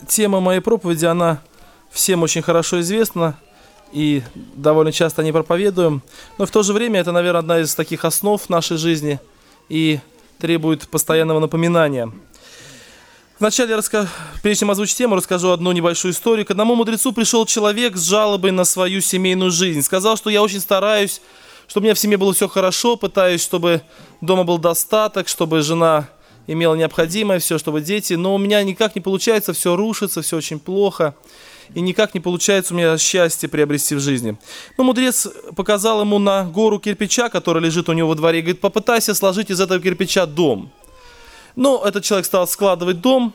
Тема моей проповеди, она всем очень хорошо известна, и довольно часто о ней проповедуем. Но в то же время это, наверное, одна из таких основ нашей жизни и требует постоянного напоминания. Вначале, прежде чем озвучить тему, расскажу одну небольшую историю. К одному мудрецу пришел человек с жалобой на свою семейную жизнь. Сказал, что я очень стараюсь, чтобы у меня в семье было все хорошо, пытаюсь, чтобы дома был достаток, чтобы жена имела необходимое, все, чтобы дети, но у меня никак не получается, все рушится, все очень плохо, и никак не получается у меня счастье приобрести в жизни. Но мудрец показал ему на гору кирпича, которая лежит у него во дворе, и говорит: попытайся сложить из этого кирпича дом. Но этот человек стал складывать дом,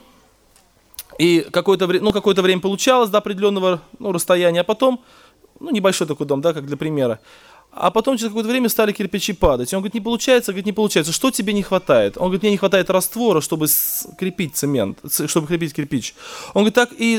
и какое-то время получалось до определенного расстояния, а потом, небольшой такой дом, да, как для примера, а потом через какое-то время стали кирпичи падать. И он говорит: не получается, что тебе не хватает? Он говорит: мне не хватает раствора, чтобы крепить цемент, чтобы крепить кирпич. Он говорит: так и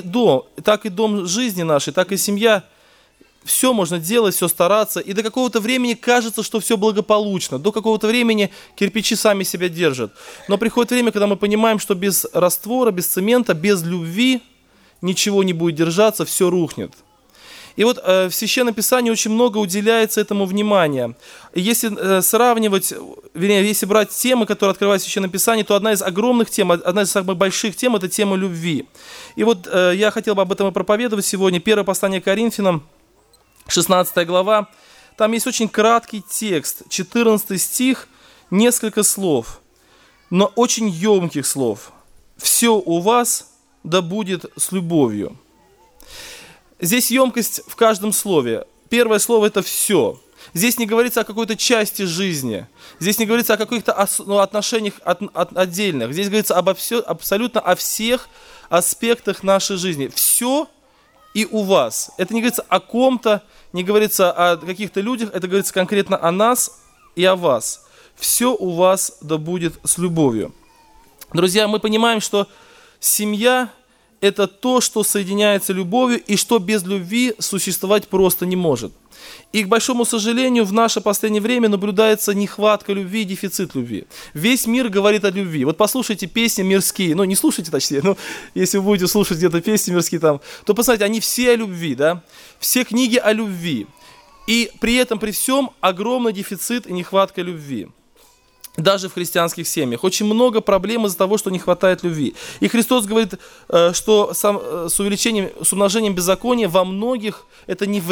дом жизни нашей, так и семья, все можно делать, все стараться, и до какого-то времени кажется, что все благополучно, до какого-то времени кирпичи сами себя держат. Но приходит время, когда мы понимаем, что без раствора, без цемента, без любви ничего не будет держаться, все рухнет. И вот в Священном Писании очень много уделяется этому внимания. Если сравнивать, если брать темы, которые открывают Священное Писание, то одна из огромных тем, одна из самых больших тем – это тема любви. И вот я хотел бы об этом и проповедовать сегодня. Первое послание к Коринфянам, 16 глава. Там есть очень краткий текст, 14 стих, несколько слов, но очень емких слов. «Все у вас да будет с любовью». Здесь емкость в каждом слове. Первое слово – это «все». Здесь не говорится о какой-то части жизни. Здесь не говорится о каких-то отношениях отдельных. Здесь говорится абсолютно о всех аспектах нашей жизни. Все и у вас. Это не говорится о ком-то, не говорится о каких-то людях. Это говорится конкретно о нас и о вас. Все у вас да будет с любовью. Друзья, мы понимаем, что семья – это то, что соединяется любовью и что без любви существовать просто не может. И, к большому сожалению, в наше последнее время наблюдается нехватка любви и дефицит любви. Весь мир говорит о любви. Вот послушайте песни мирские, не слушайте точнее, если вы будете слушать где-то песни мирские там, то посмотрите, они все о любви, да? Все книги о любви. И при этом, при всем, огромный дефицит и нехватка любви. Даже в христианских семьях. Очень много проблем из-за того, что не хватает любви. И Христос говорит, что с умножением беззакония во многих, это не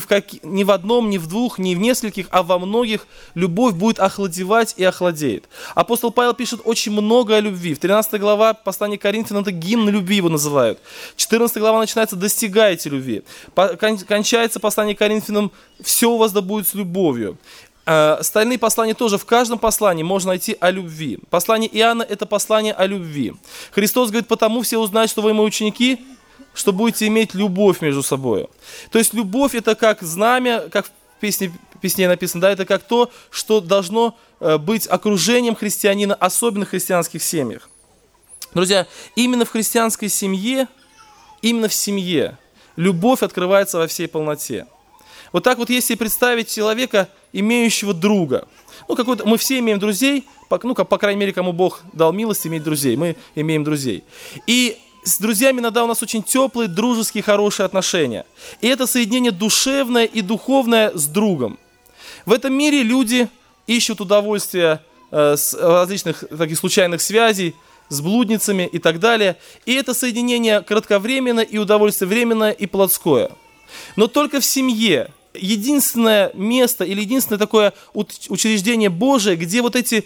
в одном, не в двух, не в нескольких, а во многих любовь будет охладевать и охладеет. Апостол Павел пишет очень много о любви. В 13 глава послания к Коринфянам, это гимн любви его называют. 14 глава начинается «Достигайте любви». Кончается послание к Коринфянам «Все у вас да будет с любовью». Остальные послания тоже, в каждом послании можно найти о любви. Послание Иоанна – это послание о любви. Христос говорит: потому все узнают, что вы мои ученики, что будете иметь любовь между собой. То есть любовь – это как знамя, как в песне написано, да, это как то, что должно быть окружением христианина, особенно в христианских семьях. Друзья, именно в христианской семье, именно в семье любовь открывается во всей полноте. Вот так вот, если представить человека, имеющего друга. Мы все имеем друзей, по крайней мере, кому Бог дал милость иметь друзей. Мы имеем друзей. И с друзьями иногда у нас очень теплые, дружеские, хорошие отношения. И это соединение душевное и духовное с другом. В этом мире люди ищут удовольствия с различных таких случайных связей, с блудницами и так далее. И это соединение кратковременное и удовольствие временное и плотское. Но только в семье единственное место или единственное такое учреждение Божие, где вот эти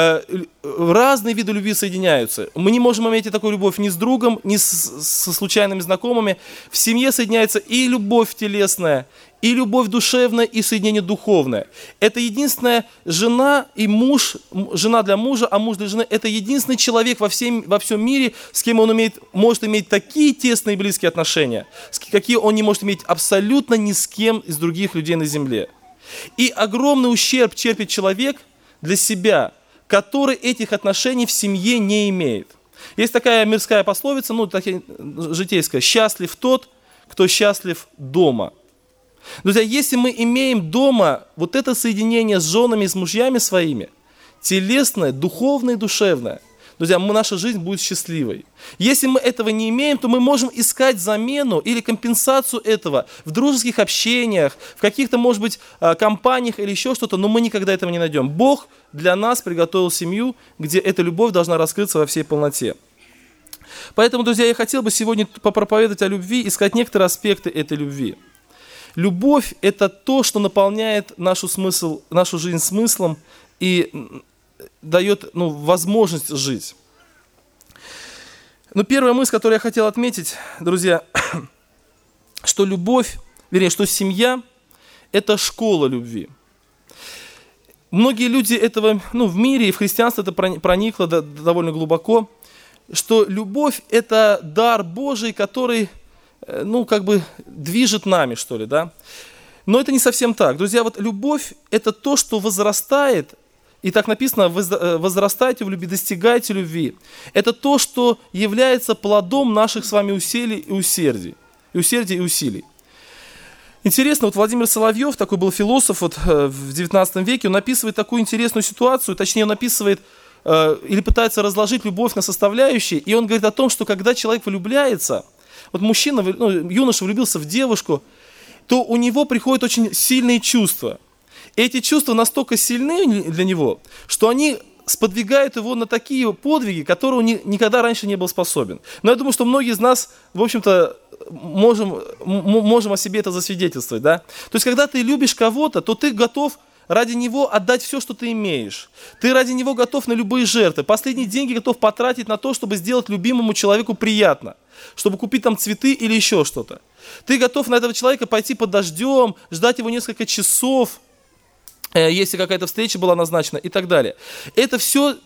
разные виды любви соединяются. Мы не можем иметь такую любовь ни с другом, ни со случайными знакомыми. В семье соединяется и любовь телесная, и любовь душевная, и соединение духовное. Это единственная жена и муж, жена для мужа, а муж для жены. Это единственный человек во всем мире, с кем он может иметь такие тесные и близкие отношения, какие он не может иметь абсолютно ни с кем из других людей на земле. И огромный ущерб терпит человек для себя, который этих отношений в семье не имеет. Есть такая мирская пословица, житейская: «Счастлив тот, кто счастлив дома». Друзья, если мы имеем дома вот это соединение с женами и с мужьями своими, телесное, духовное и душевное, друзья, наша жизнь будет счастливой. Если мы этого не имеем, то мы можем искать замену или компенсацию этого в дружеских общениях, в каких-то, может быть, компаниях или еще что-то, но мы никогда этого не найдем. Бог для нас приготовил семью, где эта любовь должна раскрыться во всей полноте. Поэтому, друзья, я хотел бы сегодня попроповедовать о любви и сказать некоторые аспекты этой любви. Любовь – это то, что наполняет нашу жизнь смыслом и дает возможность жить. Но первая мысль, которую я хотел отметить, друзья, что любовь, что семья – это школа любви. Многие люди этого, в мире и в христианстве это проникло довольно глубоко, что любовь – это дар Божий, который, движет нами, что ли, да? Но это не совсем так. Друзья, любовь – это то, что возрастает. И так написано, возрастайте в любви, достигайте любви. Это то, что является плодом наших с вами усилий и усердий. И усилий. Интересно, Владимир Соловьев, такой был философ в 19 веке, он описывает такую интересную ситуацию, точнее он описывает или пытается разложить любовь на составляющие, и он говорит о том, что когда человек влюбляется, мужчина, юноша влюбился в девушку, то у него приходят очень сильные чувства. Эти чувства настолько сильны для него, что они сподвигают его на такие подвиги, которые он никогда раньше не был способен. Но я думаю, что многие из нас, в общем-то, можем о себе это засвидетельствовать. Да? То есть, когда ты любишь кого-то, то ты готов ради него отдать все, что ты имеешь. Ты ради него готов на любые жертвы. Последние деньги готов потратить на то, чтобы сделать любимому человеку приятно. Чтобы купить там цветы или еще что-то. Ты готов на этого человека пойти под дождем, ждать его несколько часов, если какая-то встреча была назначена и так далее. Это все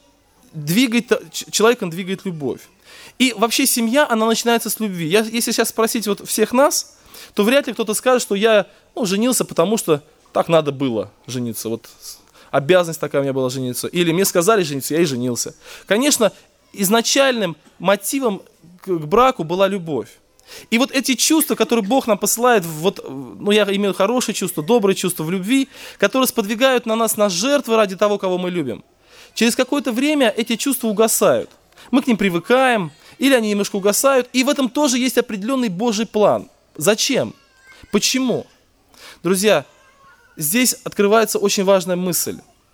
человеком двигает любовь. И вообще семья, она начинается с любви. Если сейчас спросить всех нас, то вряд ли кто-то скажет, что я женился, потому что так надо было жениться. Обязанность такая у меня была жениться. Или мне сказали жениться, я и женился. Конечно, изначальным мотивом к браку была любовь. И эти чувства, которые Бог нам посылает, я имею хорошие чувства, добрые чувства в любви, которые сподвигают на нас на жертвы ради того, кого мы любим. Через какое-то время эти чувства угасают. Мы к ним привыкаем, или они немножко угасают, и в этом тоже есть определенный Божий план. Зачем? Почему? Друзья, здесь открывается очень важная мысль.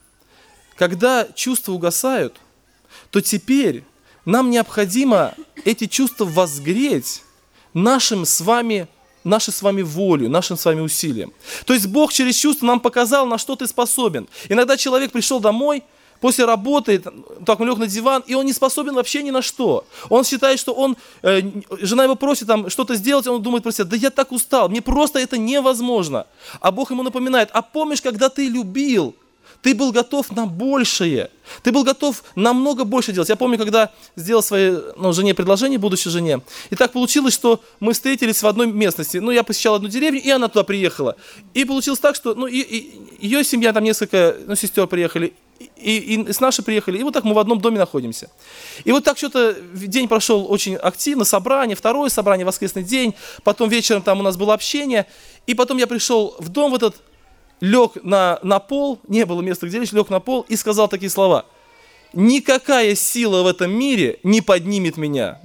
Когда чувства угасают, то теперь нам необходимо эти чувства возгреть нашей с вами волей, нашим с вами усилием. То есть Бог через чувства нам показал, на что ты способен. Иногда человек пришел домой, после работы, так он лег на диван, и он не способен вообще ни на что. Он считает, что жена его просит что-то сделать, он думает про себя, да я так устал, мне просто это невозможно. А Бог ему напоминает, а помнишь, когда ты любил, ты был готов на большее, ты был готов намного больше делать. Я помню, когда сделал своей жене предложение, будущей жене, и так получилось, что мы встретились в одной местности. Я посещал одну деревню, и она туда приехала. И получилось так, что ее семья, там несколько сестер приехали, и с нашей приехали, и так мы в одном доме находимся. И так что-то день прошел очень активно, собрание, второе собрание, воскресный день, потом вечером там у нас было общение, и потом я пришел в дом лег на пол, не было места, где лечь, лег на пол и сказал такие слова: «Никакая сила в этом мире не поднимет меня,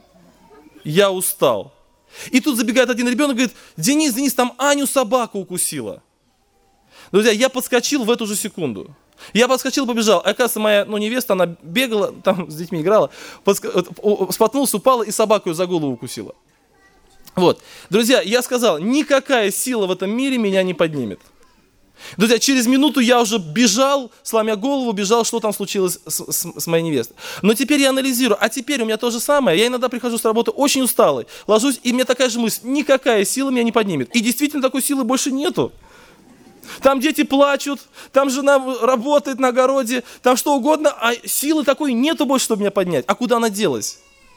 я устал». И тут забегает один ребенок и говорит: Денис, там Аню собака укусила. Друзья, я подскочил в эту же секунду. Я подскочил, побежал. Оказывается, моя невеста, она бегала, там с детьми играла, споткнулась, упала и собаку ее за голову укусила. Друзья, я сказал: никакая сила в этом мире меня не поднимет. Друзья, через минуту я уже бежал, сломя голову, что там случилось с моей невестой. Но теперь я анализирую, а теперь у меня то же самое. Я иногда прихожу с работы очень усталый, ложусь, и у меня такая же мысль: никакая сила меня не поднимет. И действительно такой силы больше нету. Там дети плачут, там жена работает на огороде, там что угодно, а силы такой нету больше, чтобы меня поднять. А куда она делась?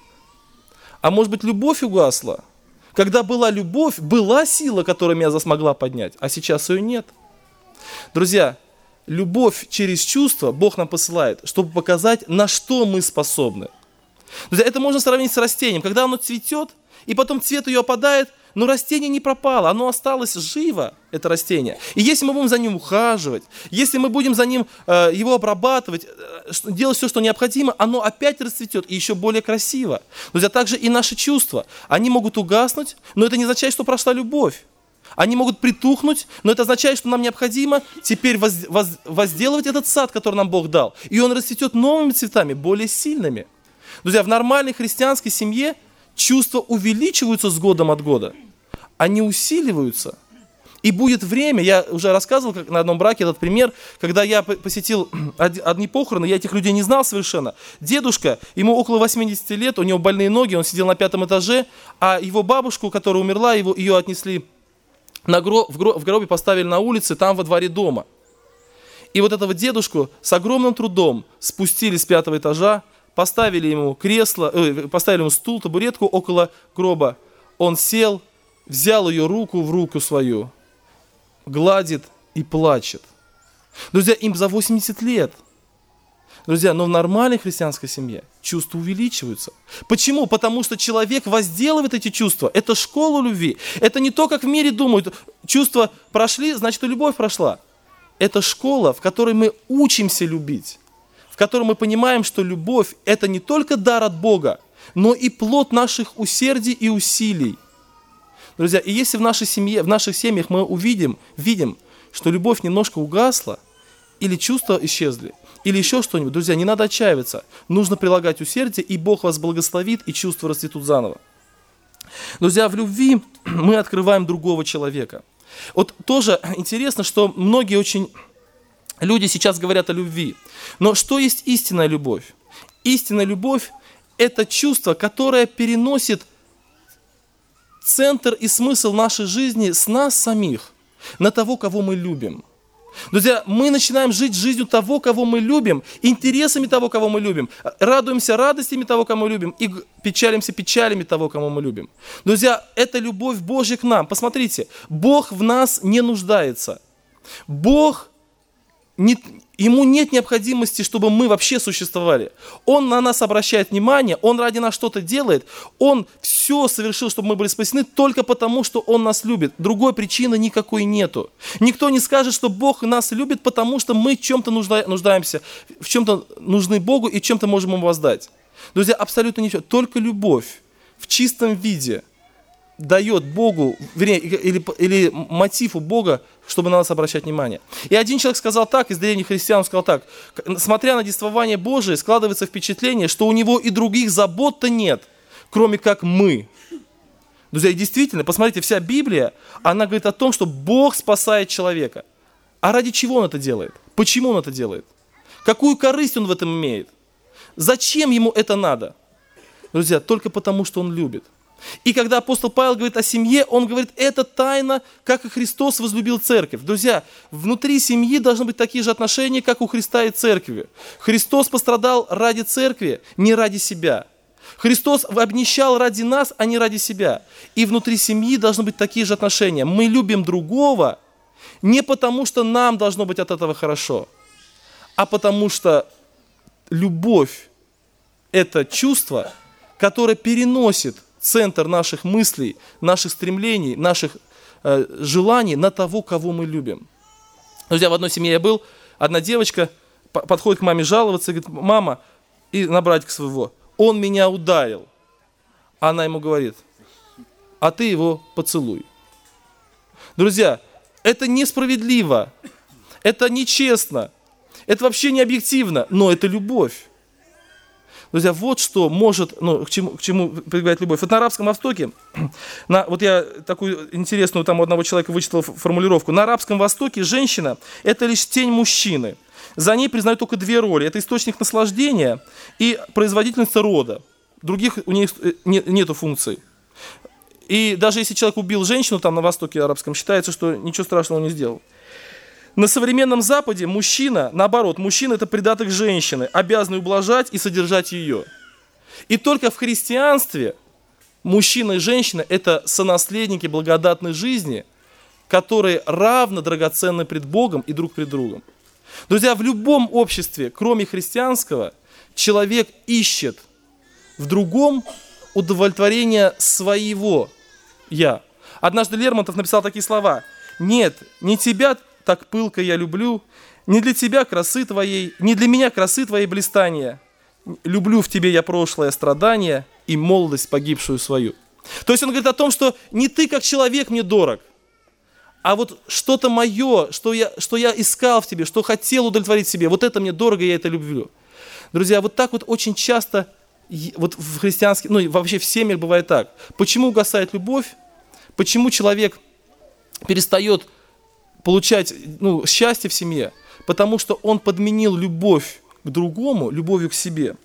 А может быть, любовь угасла? Когда была любовь, была сила, которая меня смогла поднять, а сейчас ее нет. Друзья, любовь через чувства Бог нам посылает, чтобы показать, на что мы способны. Друзья, это можно сравнить с растением. Когда оно цветет, и потом цвет ее опадает, но растение не пропало, оно осталось живо. это растение. И если мы будем за ним ухаживать, если мы будем за ним его обрабатывать, делать все, что необходимо, оно опять расцветет и еще более красиво. Друзья, также и наши чувства, они могут угаснуть, но это не означает, что прошла любовь. Они могут притухнуть, но это означает, что нам необходимо теперь возделывать этот сад, который нам Бог дал. И он расцветет новыми цветами, более сильными. Друзья, в нормальной христианской семье чувства увеличиваются с годом от года. Они усиливаются. И будет время, я уже рассказывал как на одном браке этот пример, когда я посетил одни похороны, я этих людей не знал совершенно. Дедушка, ему около 80 лет, у него больные ноги, он сидел на 5-м этаже, а его бабушку, которая умерла, ее отнесли в гробе, поставили на улице, там во дворе дома. И вот этого дедушку с огромным трудом спустили с 5-го этажа, поставили ему поставили ему стул, табуретку около гроба. Он сел, взял ее руку в руку свою, гладит и плачет. Друзья, им за 80 лет. Друзья, но в нормальной христианской семье чувства увеличиваются. Почему? Потому что человек возделывает эти чувства. Это школа любви. Это не то, как в мире думают. Чувства прошли, значит и любовь прошла. Это школа, в которой мы учимся любить. В которой мы понимаем, что любовь – это не только дар от Бога, но и плод наших усердий и усилий. Друзья, и если в нашей семье, в наших семьях мы видим, что любовь немножко угасла, или чувства исчезли, или еще что-нибудь, друзья, не надо отчаиваться. Нужно прилагать усердие, и Бог вас благословит, и чувства расцветут заново. Друзья, в любви мы открываем другого человека. Вот тоже интересно, что многие очень люди сейчас говорят о любви. Но что есть истинная любовь? Истинная любовь – это чувство, которое переносит центр и смысл нашей жизни с нас самих на того, кого мы любим. Друзья, мы начинаем жить жизнью того, кого мы любим, интересами того, кого мы любим, радуемся радостями того, кого мы любим, и печалимся печалями того, кого мы любим. Друзья, это любовь Божья к нам. Посмотрите, Бог в нас не нуждается. Ему нет необходимости, чтобы мы вообще существовали. Он на нас обращает внимание, Он ради нас что-то делает, Он все совершил, чтобы мы были спасены только потому, что Он нас любит. Другой причины никакой нету. Никто не скажет, что Бог нас любит, потому что мы в чем-то нуждаемся, в чем-то нужны Богу и чем-то можем Ему воздать. Друзья, абсолютно ничего. Только любовь в чистом виде дает Богу, вернее, или мотив у Бога, чтобы на нас обращать внимание. И один человек сказал так, из древних христиан он сказал так: смотря на действование Божие, складывается впечатление, что у него и других забот-то нет, кроме как мы. Друзья, и действительно, посмотрите, вся Библия, она говорит о том, что Бог спасает человека. А ради чего Он это делает? Почему Он это делает? Какую корысть Он в этом имеет? Зачем Ему это надо? Друзья, только потому, что Он любит. И когда апостол Павел говорит о семье, он говорит, это тайна, как и Христос возлюбил церковь. Друзья, внутри семьи должны быть такие же отношения, как у Христа и церкви. Христос пострадал ради церкви, не ради себя. Христос обнищал ради нас, а не ради себя. И внутри семьи должны быть такие же отношения. Мы любим другого не потому, что нам должно быть от этого хорошо, а потому что любовь – это чувство, которое переносит центр наших мыслей, наших стремлений, наших желаний на того, кого мы любим. Друзья, в одной семье я был, одна девочка подходит к маме жаловаться и говорит: мама, и на братика своего, он меня ударил. Она ему говорит: а ты его поцелуй. Друзья, это несправедливо, это нечестно, это вообще не объективно, но это любовь. Друзья, вот что может, к чему прибегает любовь. Вот на Арабском Востоке, вот я такую интересную там у одного человека вычитал формулировку. На Арабском Востоке женщина – это лишь тень мужчины. За ней признают только две роли. Это источник наслаждения и производительница рода. Других у них нету функций. И даже если человек убил женщину там на Востоке Арабском, считается, что ничего страшного он не сделал. На современном Западе мужчина, наоборот, мужчина – это придаток женщины, обязанный ублажать и содержать ее. И только в христианстве мужчина и женщина – это сонаследники благодатной жизни, которые равно драгоценны пред Богом и друг пред другом. Друзья, в любом обществе, кроме христианского, человек ищет в другом удовлетворение своего «я». Однажды Лермонтов написал такие слова: Нет, не тебя так пылко я люблю, не для тебя красы твоей, не для меня красы твоей блистания. Люблю в тебе я прошлое страдание и молодость погибшую свою. То есть он говорит о том, что не ты как человек мне дорог, а вот что-то мое, что я искал в тебе, что хотел удовлетворить себе, вот это мне дорого, я это люблю. Друзья, вот так вот очень часто вот в христианских, ну и вообще в семьях бывает так. Почему угасает любовь? Почему человек перестает получать счастье в семье? Потому что он подменил любовь к другому любовью к себе.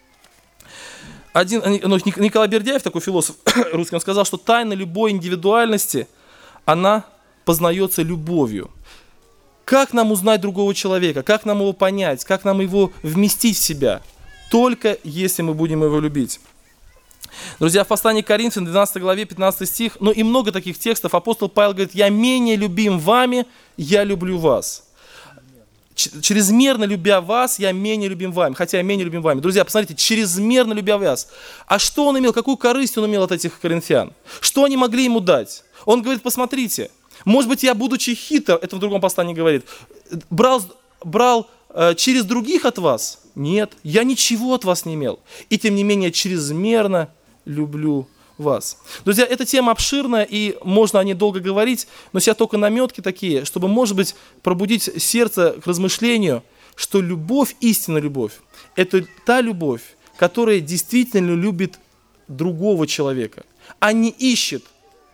Николай Бердяев, такой философ русский, он сказал, что тайна любой индивидуальности, она познается любовью. Как нам узнать другого человека? Как нам его понять? Как нам его вместить в себя? Только если мы будем его любить. Друзья, в послании к Коринфянам, 12 главе, 15 стих, и много таких текстов, апостол Павел говорит: «Я менее любим вами, я люблю вас». Чрезмерно любя вас, я менее любим вами, хотя я менее любим вами. Друзья, посмотрите, чрезмерно любя вас. А что он имел, какую корысть он имел от этих коринфян? Что они могли ему дать? Он говорит: посмотрите, может быть, я, будучи хитр, это в другом послании говорит, брал через других от вас? Нет, я ничего от вас не имел. И тем не менее, чрезмерно люблю вас. Друзья, эта тема обширная, и можно о ней долго говорить, но сейчас только наметки такие, чтобы, может быть, пробудить сердце к размышлению, что любовь, истинная любовь, это та любовь, которая действительно любит другого человека, а не ищет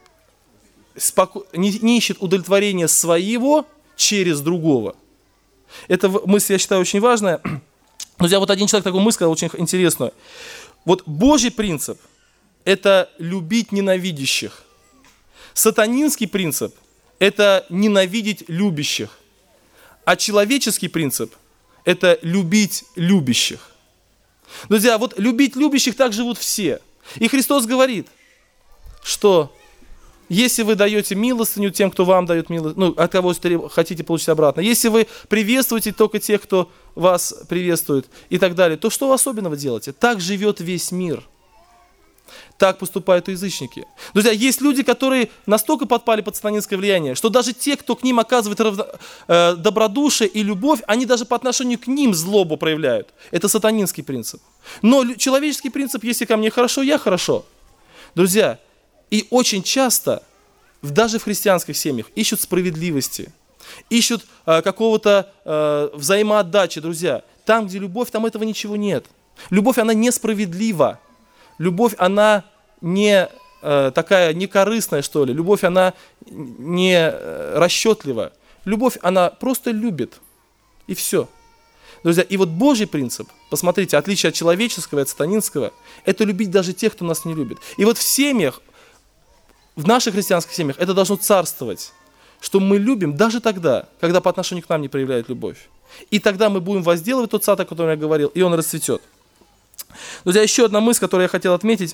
удовлетворения своего через другого. Эта мысль, я считаю, очень важная. Друзья, вот один человек такую мысль сказал, очень интересную. Вот Божий принцип – это любить ненавидящих. Сатанинский принцип – это ненавидеть любящих. А человеческий принцип – это любить любящих. Друзья, вот любить любящих так живут все. И Христос говорит, что если вы даете милостыню тем, кто вам дает милостыню, от кого хотите получить обратно, если вы приветствуете только тех, кто вас приветствует и так далее, то что вы особенного делаете? Так живет весь мир. Так поступают и язычники. Друзья, есть люди, которые настолько подпали под сатанинское влияние, что даже те, кто к ним оказывает добродушие и любовь, они даже по отношению к ним злобу проявляют. Это сатанинский принцип. Но человеческий принцип: если ко мне хорошо, я хорошо. Друзья, и очень часто, даже в христианских семьях, ищут справедливости, ищут какого-то взаимоотдачи, друзья. Там, где любовь, там этого ничего нет. Любовь, она несправедлива. Любовь, она не такая некорыстная, что ли. Любовь, она не расчетлива. Любовь, она просто любит. И все. Друзья, и вот Божий принцип, посмотрите, отличие от человеческого и от сатанинского, это любить даже тех, кто нас не любит. И вот в семьях, в наших христианских семьях это должно царствовать, что мы любим даже тогда, когда по отношению к нам не проявляют любовь. И тогда мы будем возделывать тот сад, о котором я говорил, и он расцветет. Друзья, еще одна мысль, которую я хотел отметить.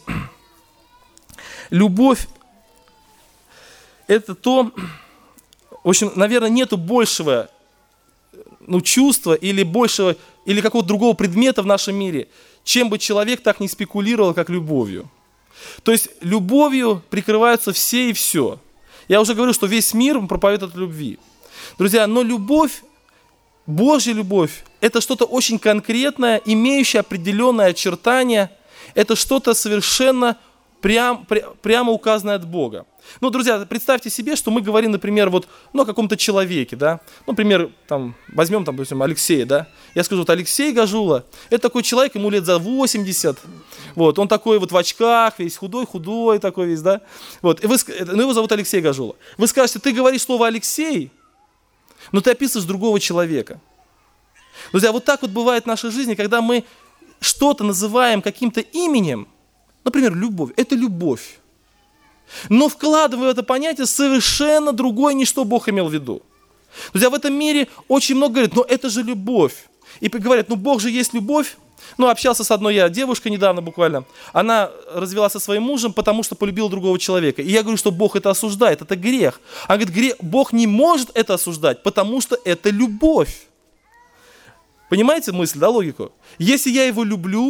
Любовь – это то, в общем, наверное, нету большего чувства или большего, или какого-то другого предмета в нашем мире, чем бы человек так не спекулировал, как любовью. То есть любовью прикрываются все и все. Я уже говорю, что весь мир проповедует о любви. Друзья, но любовь, Божья любовь, это что-то очень конкретное, имеющее определенное очертание. Это что-то совершенно прямо указанное от Бога. Друзья, представьте себе, что мы говорим, например, о каком-то человеке, да. Например, возьмем, допустим, Алексея, да. Я скажу, Алексей Гажула, это такой человек, ему лет за 80, он такой в очках, весь худой такой весь, да. И его зовут Алексей Гажула. Вы скажете, ты говоришь слово «Алексей», но ты описываешь другого человека. Друзья, вот так бывает в нашей жизни, когда мы что-то называем каким-то именем, например, любовь, это любовь. Но вкладывая в это понятие совершенно другое, не что Бог имел в виду. Друзья, в этом мире очень много говорят, но это же любовь. И говорят, Бог же есть любовь. Общался с одной девушкой недавно буквально. Она развелась со своим мужем, потому что полюбила другого человека. И я говорю, что Бог это осуждает, это грех. Она говорит, Бог не может это осуждать, потому что это любовь. Понимаете мысль, да, логику? Если я его люблю,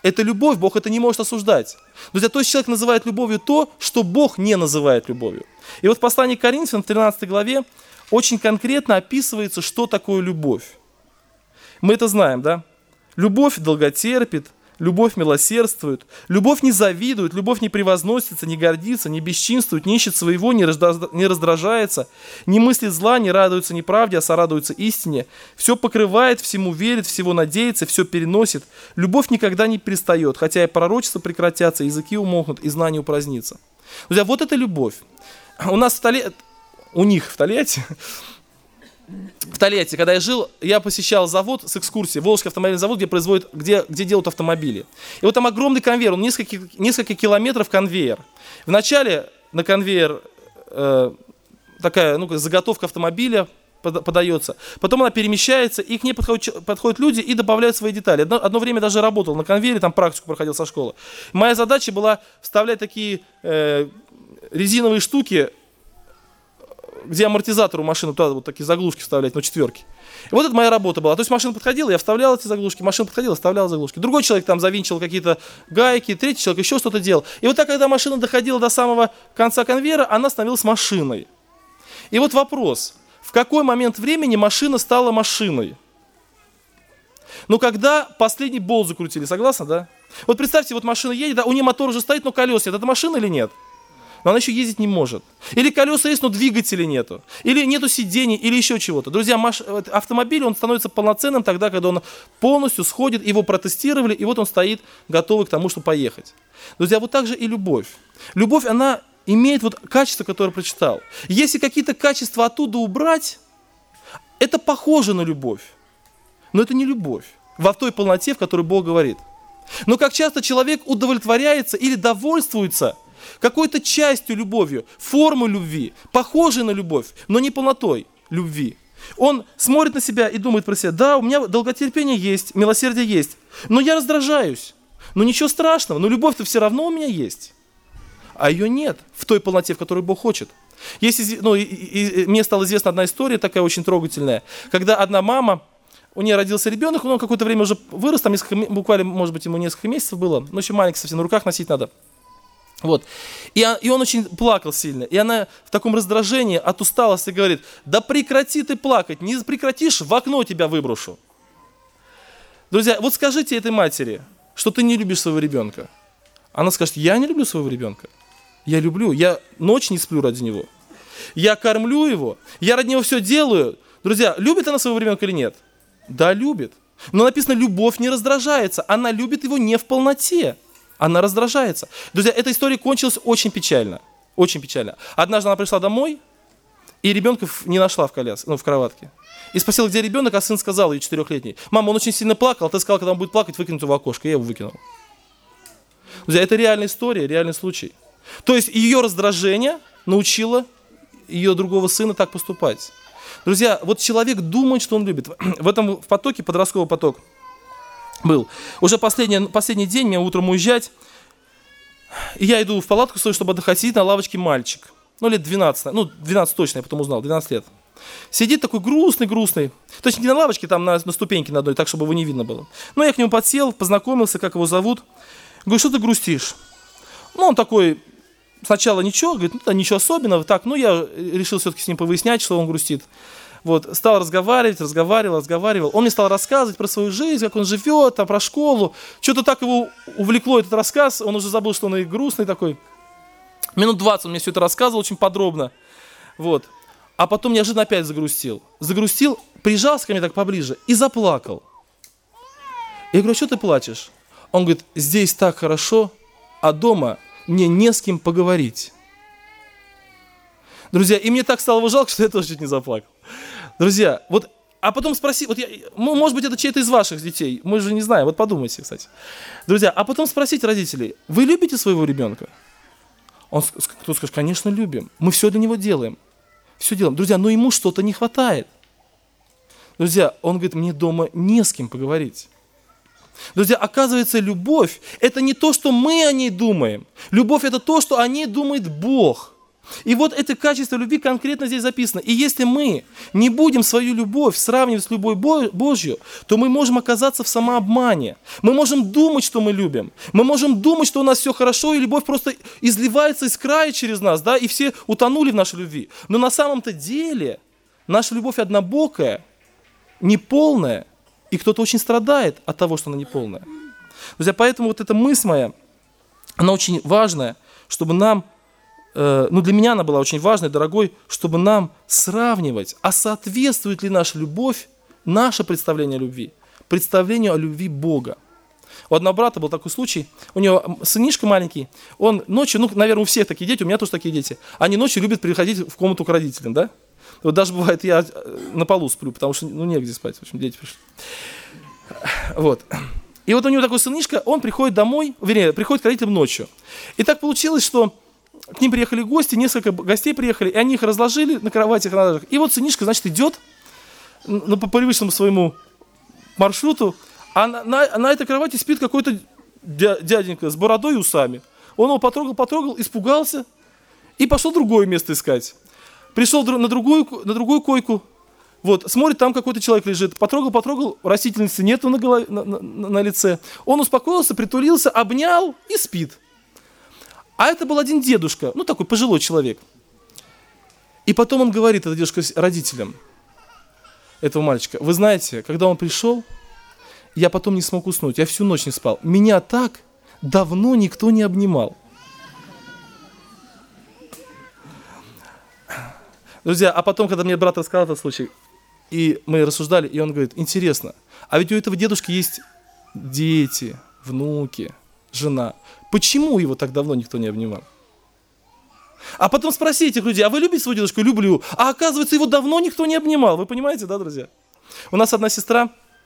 это любовь, Бог это не может осуждать. Друзья, то есть человек называет любовью то, что Бог не называет любовью. И вот в послании к Коринфянам в 13 главе очень конкретно описывается, что такое любовь. Мы это знаем, да? Любовь долготерпит, любовь милосердствует, любовь не завидует, любовь не превозносится, не гордится, не бесчинствует, не ищет своего, не раздражается, не мыслит зла, не радуется неправде, а сорадуется истине, все покрывает, всему верит, всего надеется, все переносит. Любовь никогда не перестает, хотя и пророчества прекратятся, языки умолкнут, и знание упразднится. Друзья, вот это любовь. У нас у них в Тольятти, когда я жил, я посещал завод с экскурсией, Волжский автомобильный завод, где делают автомобили. И вот там огромный конвейер, он несколько километров конвейер. Вначале на конвейер такая заготовка автомобиля подается, потом она перемещается, и к ней подходят люди и добавляют свои детали. Одно время даже работал на конвейере, там практику проходил со школы. Моя задача была вставлять такие резиновые штуки, где амортизатор у машины, туда вот такие заглушки вставлять, четверки. И вот это моя работа была. То есть машина подходила, я вставлял эти заглушки, машина подходила, вставлял заглушки. Другой человек там завинчивал какие-то гайки, третий человек еще что-то делал. И вот так, когда машина доходила до самого конца конвейера, она становилась машиной. И вот вопрос, в какой момент времени машина стала машиной? Когда последний болт закрутили, согласны, да? Вот представьте, вот машина едет, да, у нее мотор уже стоит, но колес нет. Это машина или нет? Но она еще ездить не может. Или колеса есть, но двигателя нету. Или нету сидений, или еще чего-то. Друзья, автомобиль, он становится полноценным тогда, когда он полностью сходит, его протестировали, и вот он стоит, готовый к тому, чтобы поехать. Друзья, вот так же и любовь. Любовь, она имеет вот качество, которое я прочитал. Если какие-то качества оттуда убрать, это похоже на любовь. Но это не любовь. В той полноте, в которой Бог говорит. Но как часто человек удовлетворяется или довольствуется какой-то частью любовью, формой любви, похожей на любовь, но не полнотой любви. Он смотрит на себя и думает про себя: да, у меня долготерпение есть, милосердие есть, но я раздражаюсь. Но ничего страшного, но любовь-то все равно у меня есть. А ее нет в той полноте, в которой Бог хочет. Мне стала известна одна история такая очень трогательная, когда одна мама, у нее родился ребенок, он какое-то время уже вырос, там буквально, может быть, ему несколько месяцев было, но еще маленький совсем, на руках носить надо. Вот. И он очень плакал сильно. И она в таком раздражении от усталости говорит: да прекрати ты плакать, не прекратишь, в окно тебя выброшу. Друзья, вот скажите этой матери, что ты не любишь своего ребенка. Она скажет: я не люблю своего ребенка. Я люблю, я ночь не сплю ради него. Я кормлю его, я ради него все делаю. Друзья, любит она своего ребенка или нет? Да, любит. Но написано: любовь не раздражается. Она любит его не в полноте. Она раздражается. Друзья, эта история кончилась очень печально. Очень печально. Однажды она пришла домой, и ребенка не нашла в кроватке. И спросила, где ребенок, а сын сказал, ей 4-летний: мама, он очень сильно плакал, ты сказал, когда он будет плакать, выкинуть его в окошко. Я его выкинул. Друзья, это реальная история, реальный случай. То есть ее раздражение научило ее другого сына так поступать. Друзья, вот человек думает, что он любит. В потоке, подростковый поток, был. Уже последний день, мне утром уезжать, и я иду в палатку свою, чтобы отдыхать, сидит на лавочке мальчик, лет 12, 12 точно, я потом узнал, 12 лет. Сидит такой грустный, то есть не на лавочке, там на ступеньке на одной, так, чтобы его не видно было. Но я к нему подсел, познакомился, как его зовут. Говорю: что ты грустишь? Он такой, сначала ничего, говорит: ничего особенного, так, я решил все-таки с ним повыяснять, что он грустит. Вот, стал разговаривал. Он мне стал рассказывать про свою жизнь, как он живет, про школу. Что-то так его увлекло этот рассказ, он уже забыл, что он и грустный такой. Минут 20 он мне все это рассказывал очень подробно. Вот. А потом неожиданно опять загрустил, прижался ко мне так поближе и заплакал. Я говорю: что ты плачешь? Он говорит: здесь так хорошо, а дома мне не с кем поговорить. Друзья, и мне так стало его жалко, что я тоже чуть не заплакал. Друзья, а потом спроси, может быть, это чей-то из ваших детей, мы же не знаем, подумайте, кстати. Друзья, а потом спросите родителей: вы любите своего ребенка? Кто скажет: конечно, любим, мы все для него делаем. Все делаем. Друзья, но ему что-то не хватает. Друзья, он говорит: мне дома не с кем поговорить. Друзья, оказывается, любовь – это не то, что мы о ней думаем. Любовь – это то, что о ней думает Бог. И вот это качество любви конкретно здесь записано. И если мы не будем свою любовь сравнивать с любовью Божью, то мы можем оказаться в самообмане. Мы можем думать, что мы любим. Мы можем думать, что у нас все хорошо, и любовь просто изливается из края через нас, да, и все утонули в нашей любви. Но на самом-то деле наша любовь однобокая, неполная, и кто-то очень страдает от того, что она неполная. Друзья, поэтому вот эта мысль моя, она очень важная, чтобы нам, для меня она была очень важной, дорогой, чтобы нам сравнивать, а соответствует ли наша любовь, наше представление о любви, представлению о любви Бога. У одного брата был такой случай, у него сынишка маленький, он ночью, наверное, у всех такие дети, у меня тоже такие дети, они ночью любят приходить в комнату к родителям, да? Вот даже бывает, я на полу сплю, потому что, негде спать, в общем, дети пришли. Вот. И вот у него такой сынишка, он приходит домой, приходит к родителям ночью. И так получилось, что к ним приехали гости, несколько гостей приехали, и они их разложили на кроватях. И вот сынишка, значит, идет по привычному своему маршруту, а на этой кровати спит какой-то дяденька с бородой и усами. Он его потрогал, испугался и пошел другое место искать. Пришел на другую койку, вот, смотрит, там какой-то человек лежит, потрогал, растительности нету на лице. Он успокоился, притулился, обнял и спит. А это был один дедушка, такой пожилой человек. И потом он говорит, этот дедушка, родителям этого мальчика: вы знаете, когда он пришел, я потом не смог уснуть, я всю ночь не спал. Меня так давно никто не обнимал. Друзья, а потом, когда мне брат рассказал этот случай, и мы рассуждали, и он говорит: интересно, а ведь у этого дедушки есть дети, внуки, жена. Почему его так давно никто не обнимал? А потом спроси этих людей: а вы любите своего дедушку? Люблю. А оказывается, его давно никто не обнимал. Вы понимаете, да, друзья? У нас одна сестра,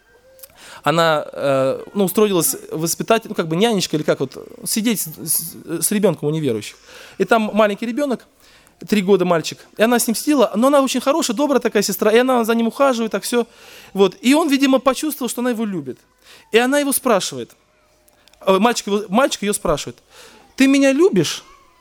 она устроилась воспитать, нянечка или сидеть с ребенком у неверующих. И там маленький ребенок, 3 года мальчик, и она с ним сидела, но она очень хорошая, добрая такая сестра, и она за ним ухаживает, так все. Вот. И он, видимо, почувствовал, что она его любит. И она его спрашивает, мальчик ее спрашивает: ты меня любишь?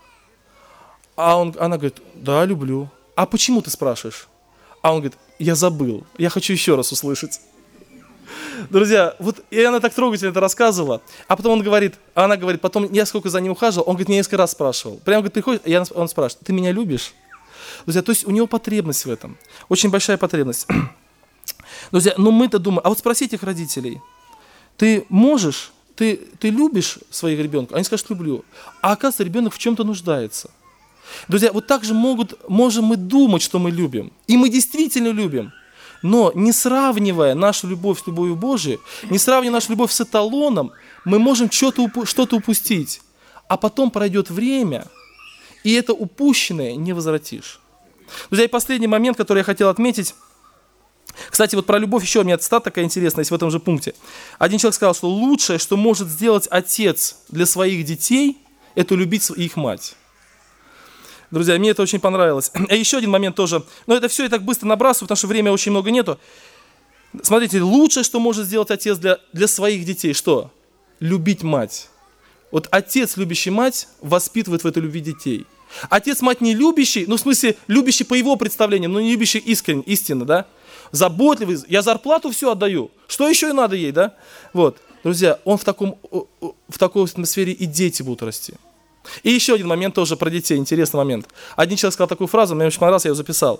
Она говорит: да, люблю. А почему ты спрашиваешь? А он говорит: я забыл, я хочу еще раз услышать. Друзья, вот и она так трогательно это рассказывала, а потом она говорит, потом я сколько за ним ухаживал, он говорит, несколько раз спрашивал. Прямо говорит, приходит, и он спрашивает: ты меня любишь? Друзья, то есть у него потребность в этом, очень большая потребность. Друзья, мы-то думаем, а вот спросите их родителей: ты можешь, ты любишь своих ребенка? Они скажут: люблю. А оказывается, ребенок в чем-то нуждается. Друзья, вот так же можем мы думать, что мы любим, и мы действительно любим. Но не сравнивая нашу любовь с любовью Божией, не сравнивая нашу любовь с эталоном, мы можем что-то упустить. А потом пройдет время, и это упущенное не возвратишь. Друзья, и последний момент, который я хотел отметить. Кстати, вот про любовь еще у меня цитата такая интересная есть в этом же пункте. Один человек сказал, что лучшее, что может сделать отец для своих детей, это любить их мать. Друзья, мне это очень понравилось. И еще один момент тоже. Но это все я так быстро набрасываю, потому что времени очень много нету. Смотрите, лучшее, что может сделать отец для своих детей, что? Любить мать. Вот отец, любящий мать, воспитывает в этой любви детей. Отец, мать не любящий, в смысле, любящий по его представлениям, но не любящий истинно, да? Заботливый, я зарплату все отдаю. Что еще и надо ей, да? Вот. Друзья, он в такой атмосфере и дети будут расти. И еще один момент тоже про детей, интересный момент. Один человек сказал такую фразу, мне очень понравилось, я ее записал.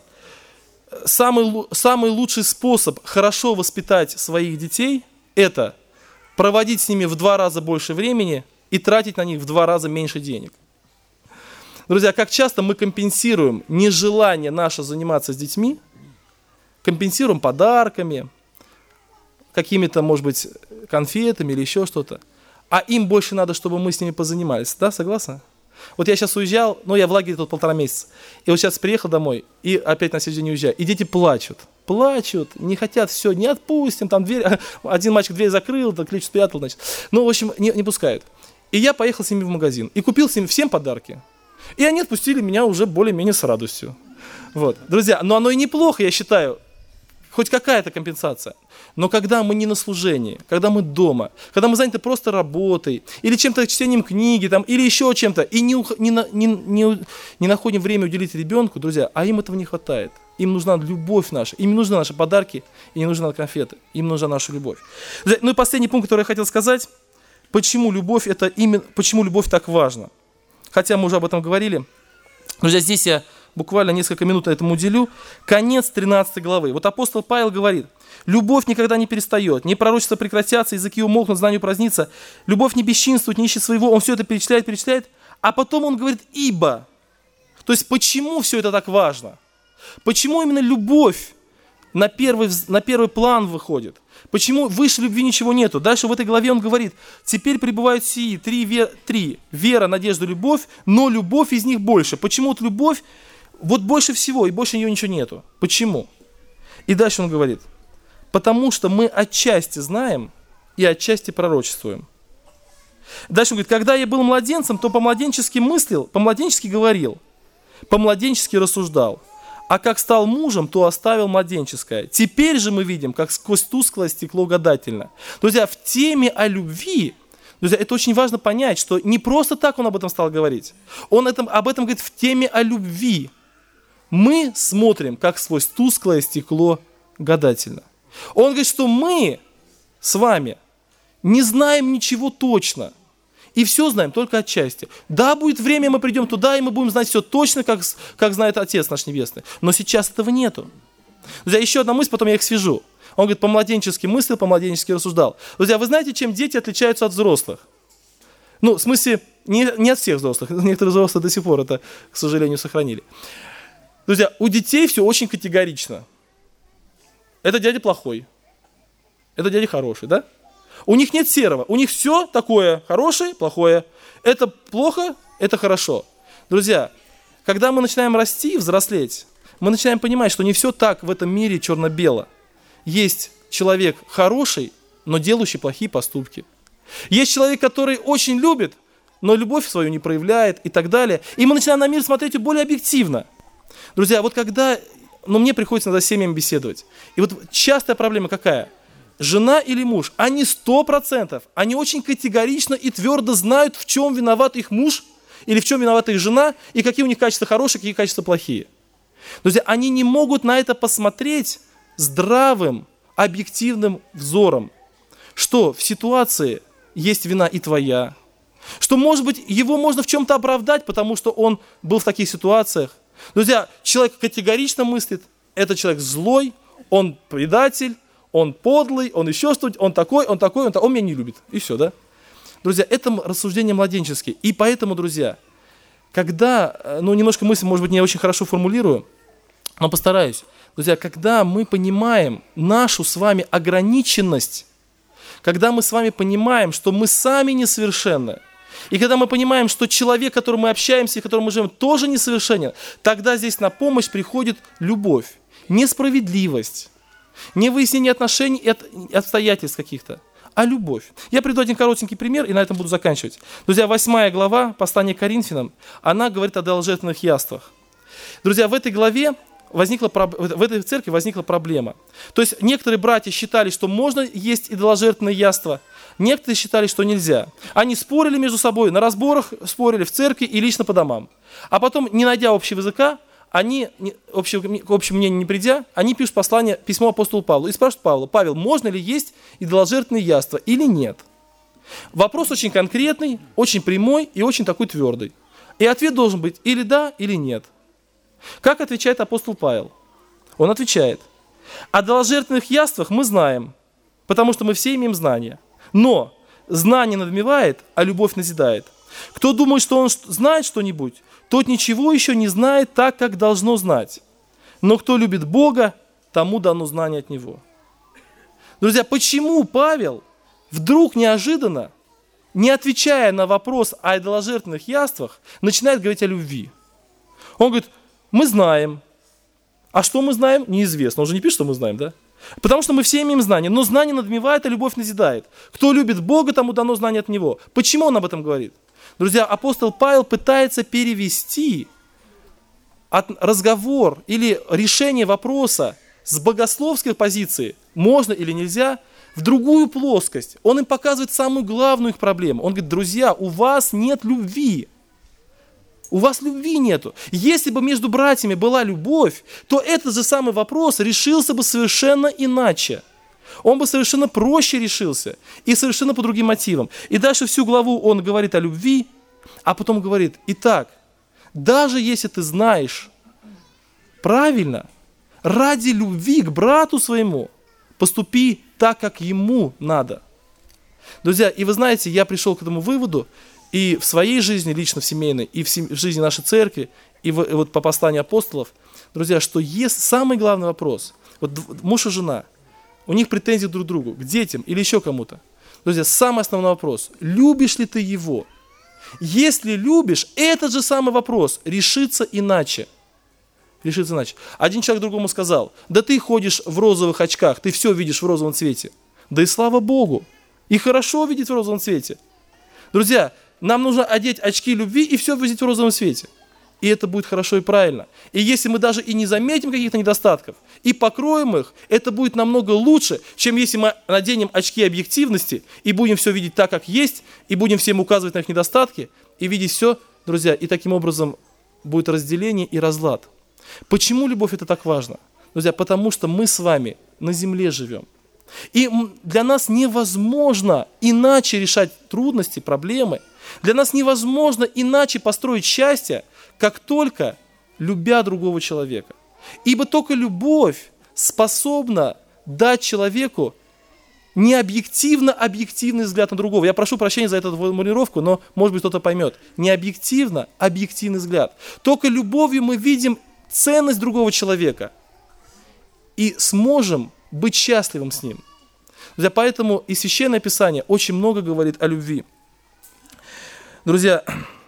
Самый лучший способ хорошо воспитать своих детей – это проводить с ними в 2 раза больше времени и тратить на них в 2 раза меньше денег. Друзья, как часто мы компенсируем нежелание наше заниматься с детьми, компенсируем подарками, какими-то, может быть, конфетами или еще что-то. А им больше надо, чтобы мы с ними позанимались. Да, согласны? Вот я сейчас уезжал, я в лагере тут 1,5 месяца. И вот сейчас приехал домой и опять на следующий день уезжаю. И дети плачут, не хотят, все, не отпустим, там дверь, один мальчик дверь закрыл, ключ спрятал, значит. В общем, не пускают. И я поехал с ними в магазин и купил с ними всем подарки. И они отпустили меня уже более-менее с радостью. Вот. Друзья, но оно и неплохо, я считаю. хоть какая-то компенсация. Но когда мы не на служении, когда мы дома, когда мы заняты просто работой, или чем-то, чтением книги, там, или еще чем-то, и не находим время уделить ребенку, друзья, а им этого не хватает. Им нужна любовь наша, им нужны наши подарки, и не нужны конфеты, им нужна наша любовь. Ну и последний пункт, который я хотел сказать, почему любовь так важна. Хотя мы уже об этом говорили. Друзья, здесь я буквально несколько минут этому уделю. Конец 13 главы. Вот апостол Павел говорит: любовь никогда не перестает, не пророчества прекратятся, языки умолкнут, знание упразднится. Любовь не бесчинствует, не ищет своего. Он все это перечисляет, а потом он говорит «ибо». То есть почему все это так важно? Почему именно любовь на первый план выходит? Почему выше любви ничего нету? Дальше в этой главе он говорит: теперь пребывают сии три: вера, надежда, любовь, но любовь из них больше. Почему вот любовь вот больше всего, и больше нее ничего нету? Почему? И дальше он говорит: потому что мы отчасти знаем и отчасти пророчествуем. Дальше он говорит: когда я был младенцем, то по-младенчески мыслил, по-младенчески говорил, по-младенчески рассуждал. А как стал мужем, то оставил младенческое. Теперь же мы видим, как сквозь тусклое стекло гадательно. Друзья, в теме о любви, друзья, это очень важно понять, что не просто так он об этом стал говорить. Он об этом говорит в теме о любви. Мы смотрим, как сквозь тусклое стекло гадательно. Он говорит, что мы с вами не знаем ничего точно. И все знаем только отчасти. Да, будет время, мы придем туда, и мы будем знать все точно, как знает Отец наш Небесный. Но сейчас этого нету. Друзья, еще одна мысль, потом я их свяжу. Он говорит, по-младенчески мыслил, по-младенчески рассуждал. Друзья, вы знаете, чем дети отличаются от взрослых? Ну, в смысле, не от всех взрослых. Некоторые взрослые до сих пор это, к сожалению, сохранили. Друзья, у детей все очень категорично. Это дядя плохой. Это дядя хороший, да? У них нет серого, у них все такое хорошее, плохое. Это плохо, это хорошо. Друзья, когда мы начинаем расти, взрослеть, мы начинаем понимать, что не все так в этом мире черно-бело. Есть человек хороший, но делающий плохие поступки. Есть человек, который очень любит, но любовь свою не проявляет и так далее. И мы начинаем на мир смотреть более объективно. Друзья, вот когда, мне приходится иногда с семьями беседовать. И вот частая проблема какая? Жена или муж, они 100%, они очень категорично и твердо знают, в чем виноват их муж, или в чем виновата их жена, и какие у них качества хорошие, какие качества плохие. Друзья, они не могут на это посмотреть здравым, объективным взором, что в ситуации есть вина и твоя, что, может быть, его можно в чем-то оправдать, потому что он был в таких ситуациях. Друзья, человек категорично мыслит, этот человек злой, он предатель, он подлый, он еще что-нибудь, он такой, он меня не любит. И все, да? Друзья, это рассуждения младенческие. И поэтому, друзья, когда, немножко мысль, может быть, не очень хорошо формулирую, но постараюсь. Друзья, когда мы понимаем нашу с вами ограниченность, когда мы с вами понимаем, что мы сами несовершенны, и когда мы понимаем, что человек, с которым мы общаемся и с которым мы живем, тоже несовершенен, тогда здесь на помощь приходит любовь, не справедливость, не выяснение отношений и обстоятельств каких-то, а любовь. Я приведу один коротенький пример, и на этом буду заканчивать. Друзья, 8 глава послания к Коринфянам, она говорит о идоложертвенных яствах. Друзья, в этой главе в этой церкви возникла проблема. То есть некоторые братья считали, что можно есть идоложертвенные яства, некоторые считали, что нельзя. Они спорили между собой, на разборах спорили в церкви и лично по домам. А потом, не найдя общего языка, они, к общему мнению не придя, они пишут письмо апостолу Павлу и спрашивают Павла: Павел, можно ли есть идоложертвенные яства или нет? Вопрос очень конкретный, очень прямой и очень такой твердый. И ответ должен быть или да, или нет. Как отвечает апостол Павел? Он отвечает: о идоложертвенных яствах мы знаем, потому что мы все имеем знания. Но знание надмевает, а любовь назидает. Кто думает, что он знает что-нибудь, тот ничего еще не знает так, как должно знать. Но кто любит Бога, тому дано знание от Него. Друзья, почему Павел вдруг неожиданно, не отвечая на вопрос о идоложертвенных яствах, начинает говорить о любви? Он говорит: мы знаем. А что мы знаем, неизвестно. Он же не пишет, что мы знаем, да? Потому что мы все имеем знания. Но знание надмевает, а любовь назидает. Кто любит Бога, тому дано знание от Него. Почему он об этом говорит? Друзья, апостол Павел пытается перевести разговор или решение вопроса с богословской позиции, можно или нельзя, в другую плоскость. Он им показывает самую главную их проблему. Он говорит: друзья, у вас нет любви. У вас любви нету. Если бы между братьями была любовь, то этот же самый вопрос решился бы совершенно иначе. Он бы совершенно проще решился и совершенно по другим мотивам. И дальше всю главу он говорит о любви, а потом говорит: итак, даже если ты знаешь правильно, ради любви к брату своему поступи так, как ему надо. Друзья, и вы знаете, я пришел к этому выводу и в своей жизни, лично в семейной, и в жизни нашей церкви, и вот по посланию апостолов, друзья, что есть самый главный вопрос. Вот муж и жена, у них претензии друг к другу, к детям или еще кому-то. Друзья, самый основной вопрос: любишь ли ты его? Если любишь, этот же самый вопрос решится иначе. Решится иначе. Один человек другому сказал: да ты ходишь в розовых очках, ты все видишь в розовом цвете. Да и слава Богу, и хорошо видеть в розовом цвете. Друзья, нам нужно одеть очки любви и все видеть в розовом цвете. И это будет хорошо и правильно. И если мы даже и не заметим каких-то недостатков, и покроем их, это будет намного лучше, чем если мы наденем очки объективности и будем все видеть так, как есть, и будем всем указывать на их недостатки, и видеть все, друзья, и таким образом будет разделение и разлад. Почему любовь это так важно? Друзья, потому что мы с вами на земле живем. И для нас невозможно иначе решать трудности, проблемы. Для нас невозможно иначе построить счастье, как только любя другого человека. Ибо только любовь способна дать человеку необъективно-объективный взгляд на другого. Я прошу прощения за эту формулировку, но, может быть, кто-то поймет. Необъективно-объективный взгляд. Только любовью мы видим ценность другого человека и сможем быть счастливым с ним. Друзья, поэтому и Священное Писание очень много говорит о любви. Друзья,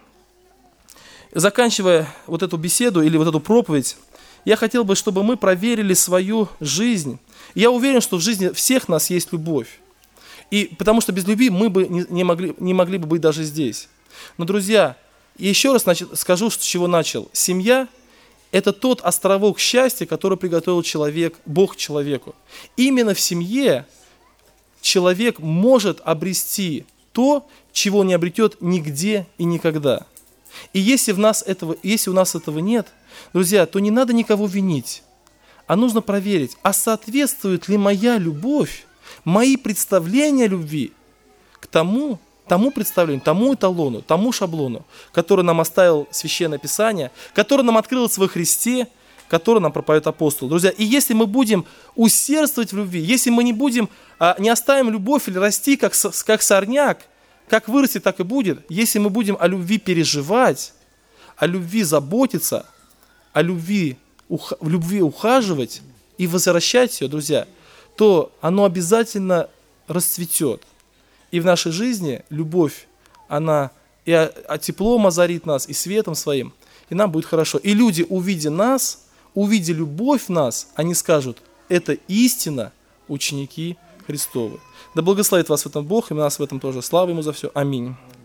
заканчивая вот эту беседу или вот эту проповедь, я хотел бы, чтобы мы проверили свою жизнь. Я уверен, что в жизни всех нас есть любовь. И потому что без любви мы бы не могли бы быть даже здесь. Но, друзья, еще раз скажу, с чего начал. Семья – это тот островок счастья, который приготовил Бог человеку. Именно в семье человек может обрести то, чего не обретет нигде и никогда. И если у нас этого нет, друзья, то не надо никого винить, а нужно проверить, а соответствует ли моя любовь, мои представления о любви к тому представлению, тому эталону, тому шаблону, который нам оставил Священное Писание, который нам открылось во Христе, который нам проповедует апостол. Друзья, и если мы будем усердствовать в любви, если мы не оставим любовь или расти, как сорняк, как вырастет, так и будет, если мы будем о любви переживать, о любви заботиться, в любви ухаживать и возвращать ее, друзья, то оно обязательно расцветет. И в нашей жизни любовь, она теплом озарит нас и светом своим, и нам будет хорошо. И люди, увидя любовь в нас, они скажут: это истина ученики Христовы. Да благословит вас в этом Бог, и нас в этом тоже. Слава Ему за все. Аминь.